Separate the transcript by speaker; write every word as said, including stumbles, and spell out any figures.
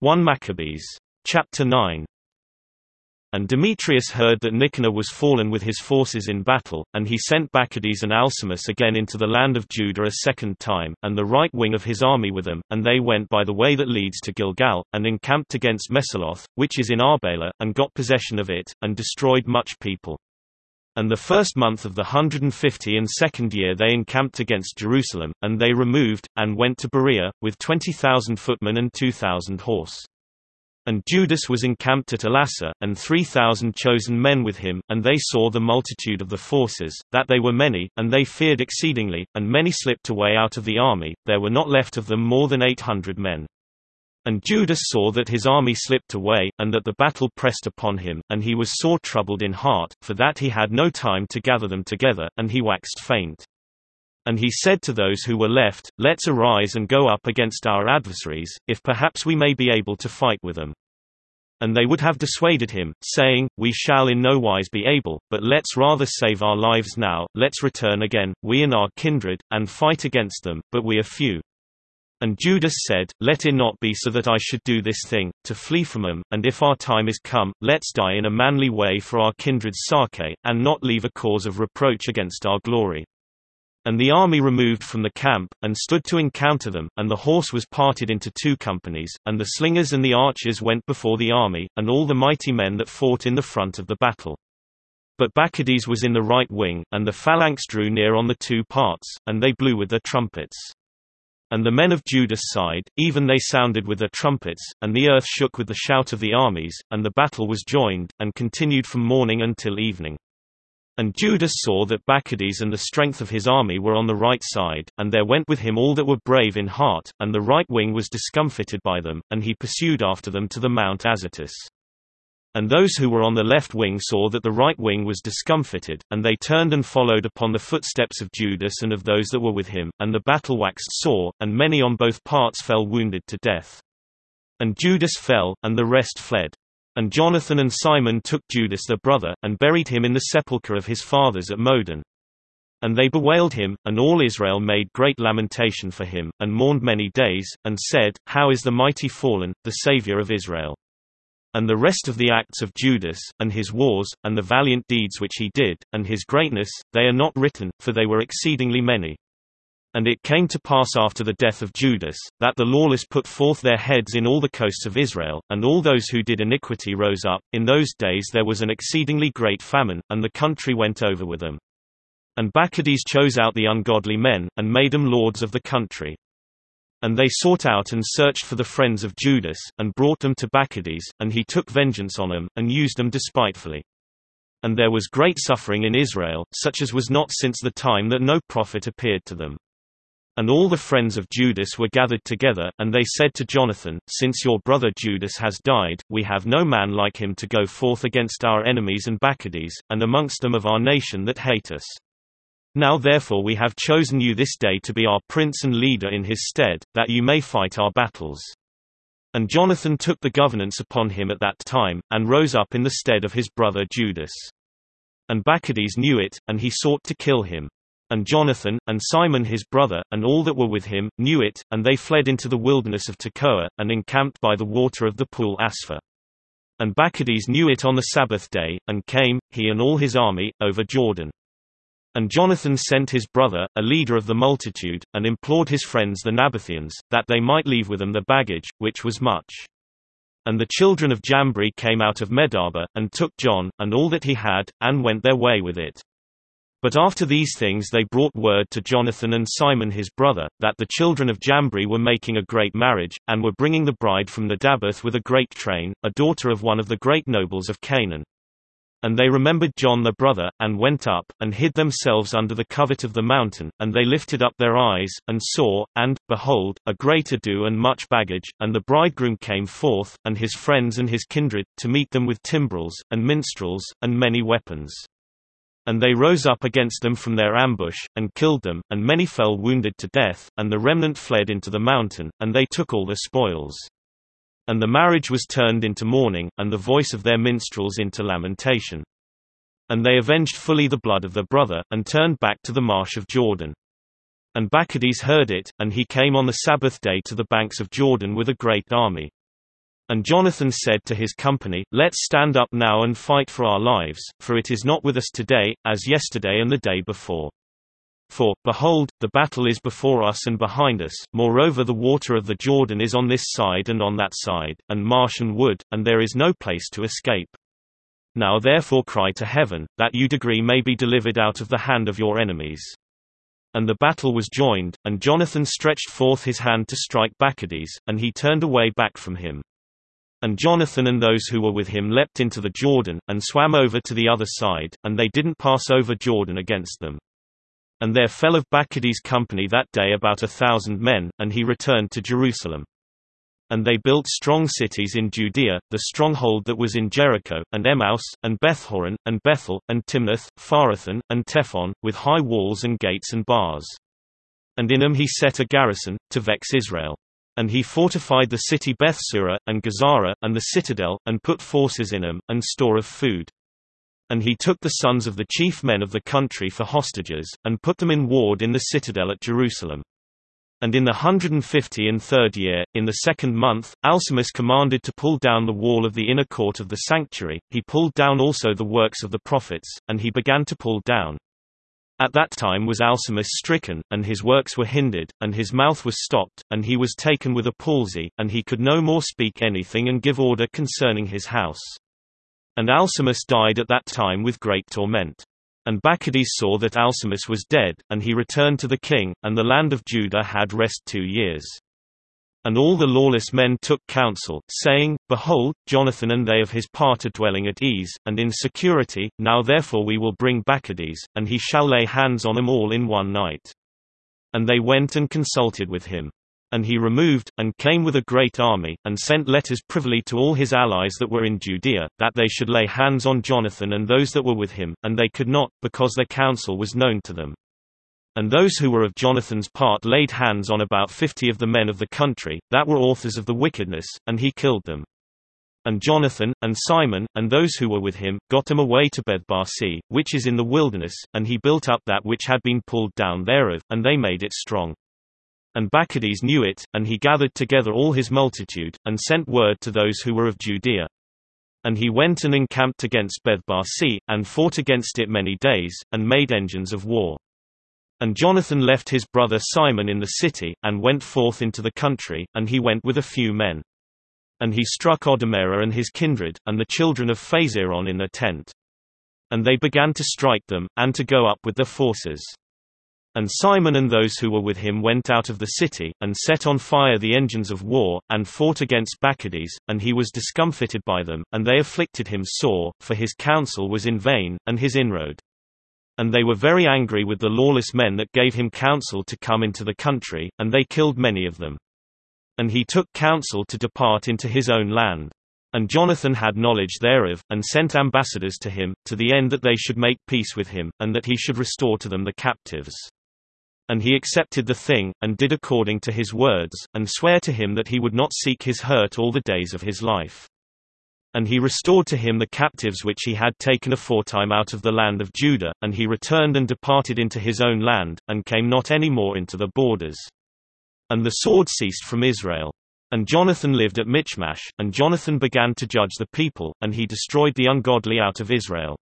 Speaker 1: First Maccabees. Chapter nine. And Demetrius heard that Nicanor was fallen with his forces in battle, and he sent Bacchides and Alcimus again into the land of Judah a second time, and the right wing of his army with them, and they went by the way that leads to Gilgal, and encamped against Mesaloth, which is in Arbela, and got possession of it, and destroyed much people. And the first month of the hundred and fifty and second year they encamped against Jerusalem, and they removed, and went to Berea, with twenty thousand footmen and two thousand horse. And Judas was encamped at Elasa, and three thousand chosen men with him, and they saw the multitude of the forces, that they were many, and they feared exceedingly, and many slipped away out of the army, there were not left of them more than eight hundred men. And Judas saw that his army slipped away, and that the battle pressed upon him, and he was sore troubled in heart, for that he had no time to gather them together, and he waxed faint. And he said to those who were left, Let's arise and go up against our adversaries, if perhaps we may be able to fight with them. And they would have dissuaded him, saying, We shall in no wise be able, but let's rather save our lives now, let's return again, we and our kindred, and fight against them, but we are few. And Judas said, Let it not be so that I should do this thing, to flee from them, and if our time is come, let's die in a manly way for our kindred's sake, and not leave a cause of reproach against our glory. And the army removed from the camp, and stood to encounter them, and the horse was parted into two companies, and the slingers and the archers went before the army, and all the mighty men that fought in the front of the battle. But Bacchides was in the right wing, and the phalanx drew near on the two parts, and they blew with their trumpets. And the men of Judas' side, even they sounded with their trumpets, and the earth shook with the shout of the armies, and the battle was joined, and continued from morning until evening. And Judas saw that Bacchides and the strength of his army were on the right side, and there went with him all that were brave in heart, and the right wing was discomfited by them, and he pursued after them to the Mount Azotus. And those who were on the left wing saw that the right wing was discomfited, and they turned and followed upon the footsteps of Judas and of those that were with him, and the battle waxed sore, and many on both parts fell wounded to death. And Judas fell, and the rest fled. And Jonathan and Simon took Judas their brother, and buried him in the sepulchre of his fathers at Modin. And they bewailed him, and all Israel made great lamentation for him, and mourned many days, and said, How is the mighty fallen, the Saviour of Israel? And the rest of the acts of Judas, and his wars, and the valiant deeds which he did, and his greatness, they are not written, for they were exceedingly many. And it came to pass after the death of Judas, that the lawless put forth their heads in all the coasts of Israel, and all those who did iniquity rose up. In those days there was an exceedingly great famine, and the country went over with them. And Bacchides chose out the ungodly men, and made them lords of the country. And they sought out and searched for the friends of Judas, and brought them to Bacchides, and he took vengeance on them, and used them despitefully. And there was great suffering in Israel, such as was not since the time that no prophet appeared to them. And all the friends of Judas were gathered together, and they said to Jonathan, Since your brother Judas has died, we have no man like him to go forth against our enemies and Bacchides, and amongst them of our nation that hate us. Now therefore we have chosen you this day to be our prince and leader in his stead, that you may fight our battles. And Jonathan took the governance upon him at that time, and rose up in the stead of his brother Judas. And Bacchides knew it, and he sought to kill him. And Jonathan, and Simon his brother, and all that were with him, knew it, and they fled into the wilderness of Tekoa, and encamped by the water of the pool Aspha. And Bacchides knew it on the Sabbath day, and came, he and all his army, over Jordan. And Jonathan sent his brother, a leader of the multitude, and implored his friends the Nabatheans, that they might leave with them the baggage, which was much. And the children of Jambri came out of Medaba, and took John, and all that he had, and went their way with it. But after these things they brought word to Jonathan and Simon his brother, that the children of Jambri were making a great marriage, and were bringing the bride from Nedabath with a great train, a daughter of one of the great nobles of Canaan. And they remembered John their brother, and went up, and hid themselves under the covert of the mountain, and they lifted up their eyes, and saw, and, behold, a great ado and much baggage, and the bridegroom came forth, and his friends and his kindred, to meet them with timbrels, and minstrels, and many weapons. And they rose up against them from their ambush, and killed them, and many fell wounded to death, and the remnant fled into the mountain, and they took all their spoils. And the marriage was turned into mourning, and the voice of their minstrels into lamentation. And they avenged fully the blood of their brother, and turned back to the marsh of Jordan. And Bacchides heard it, and he came on the Sabbath day to the banks of Jordan with a great army. And Jonathan said to his company, Let's stand up now and fight for our lives, for it is not with us today, as yesterday and the day before. For, behold, the battle is before us and behind us, moreover the water of the Jordan is on this side and on that side, and marsh and wood, and there is no place to escape. Now therefore cry to heaven, that you degree may be delivered out of the hand of your enemies. And the battle was joined, and Jonathan stretched forth his hand to strike Bacchides, and he turned away back from him. And Jonathan and those who were with him leapt into the Jordan, and swam over to the other side, and they didn't pass over Jordan against them. And there fell of Bacchides' company that day about a thousand men, and he returned to Jerusalem. And they built strong cities in Judea, the stronghold that was in Jericho, and Emmaus, and Bethhoron, and Bethel, and Timnath, Pharethon, and Tephon, with high walls and gates and bars. And in them he set a garrison, to vex Israel. And he fortified the city Bethsura, and Gazara, and the citadel, and put forces in them, and store of food. And he took the sons of the chief men of the country for hostages, and put them in ward in the citadel at Jerusalem. And in the hundred and fifty and third year, in the second month, Alcimus commanded to pull down the wall of the inner court of the sanctuary. He pulled down also the works of the prophets, and he began to pull down. At that time was Alcimus stricken, and his works were hindered, and his mouth was stopped, and he was taken with a palsy, and he could no more speak anything and give order concerning his house. And Alcimus died at that time with great torment. And Bacchides saw that Alcimus was dead, and he returned to the king, and the land of Judah had rest two years. And all the lawless men took counsel, saying, Behold, Jonathan and they of his part are dwelling at ease, and in security, now therefore we will bring Bacchides, and he shall lay hands on them all in one night. And they went and consulted with him. And he removed, and came with a great army, and sent letters privily to all his allies that were in Judea, that they should lay hands on Jonathan and those that were with him, and they could not, because their counsel was known to them. And those who were of Jonathan's part laid hands on about fifty of the men of the country, that were authors of the wickedness, and he killed them. And Jonathan, and Simon, and those who were with him, got him away to Bethbarsi, which is in the wilderness, and he built up that which had been pulled down thereof, and they made it strong. And Bacchides knew it, and he gathered together all his multitude, and sent word to those who were of Judea. And he went and encamped against Bethbarsi, and fought against it many days, and made engines of war. And Jonathan left his brother Simon in the city, and went forth into the country, and he went with a few men. And he struck Odomera and his kindred, and the children of Phaseron in their tent. And they began to strike them, and to go up with their forces. And Simon and those who were with him went out of the city, and set on fire the engines of war, and fought against Bacchides, and he was discomfited by them, and they afflicted him sore, for his counsel was in vain, and his inroad. And they were very angry with the lawless men that gave him counsel to come into the country, and they killed many of them. And he took counsel to depart into his own land. And Jonathan had knowledge thereof, and sent ambassadors to him, to the end that they should make peace with him, and that he should restore to them the captives. And he accepted the thing, and did according to his words, and sware to him that he would not seek his hurt all the days of his life. And he restored to him the captives which he had taken aforetime out of the land of Judah, and he returned and departed into his own land, and came not any more into the borders. And the sword ceased from Israel. And Jonathan lived at Michmash, and Jonathan began to judge the people, and he destroyed the ungodly out of Israel.